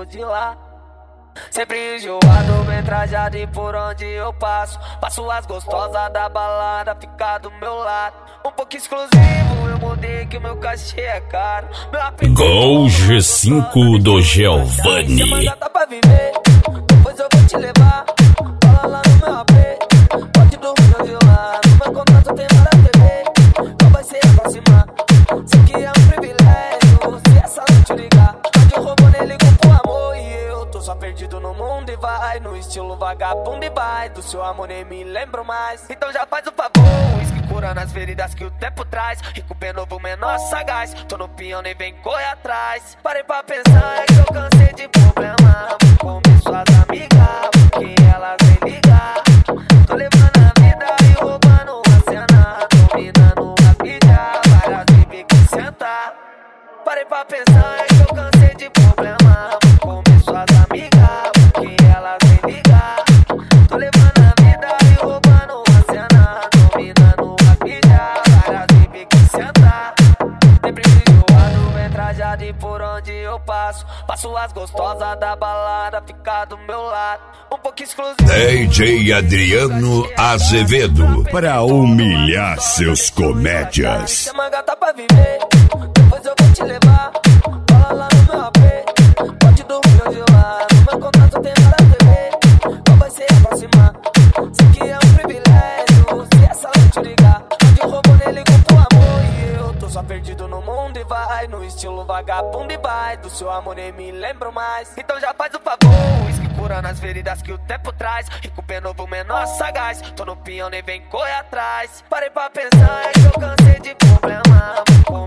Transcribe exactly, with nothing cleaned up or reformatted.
rumo de lá. Sempre enjoado, bem trajado e por onde eu passo passo as gostosas da balada, fica do meu lado. Um pouco exclusivo, eu mudei que o meu cachê é caro. Gol G cinco do Giovanni. Tá pra viver, depois eu vou te levar. Fala lá no meu A P, pode dormir onde lá. No meu contrato tem nada a T V, qual vai ser a próxima? Sei que é um privilégio, se essa noite ligar. Pode roubar, nem ligo pro amor e eu tô só perdido no mundo e vai no estilo vagabundo e vai. Do seu amor nem me lembro mais, então já faz o favor. Whisky curando as feridas que o tempo traz. Rico bem novo, menor sagaz. Tô no peão, nem vem correr atrás. Parei pra pensar, é que eu cansei de problema. Vou comer suas amigas, porque elas vêm ligar. Tô levando a vida e roubando a cena, dominando a vida, várias bebês que sentar. Parei pra pensar, é que eu cansei de problema. Vou comer suas amigas, porque elas vêm ligar. Tô levando a vida e roubando a cena, dominando a vida, várias bebês que sentar. Sempre enjoado, bem trajado e por onde eu passo passo as gostosas da balada, fica do meu lado. Um pouco exclusivo. D J Adriano Azevedo, pra humilhar seus comédias. Chama gata pra viver, depois eu vou te levar. Fala lá no meu A P, pode dormir onde lá. No meu contrato tem nada a T V, qual vai ser a próxima? Sei que é um privilégio, se essa noite ligar. Pode roubar, nem ligo pro amor e eu tô só perdido no mundo e vai no estilo vagabundo e vai. Do seu amor nem me lembro mais, então já faz o favor. Whisky curando as feridas que o tempo traz. Rico bem novo, menor sagaz. Tô no peão, nem vem correr atrás. Parei pra pensar, é que eu cansei de problema.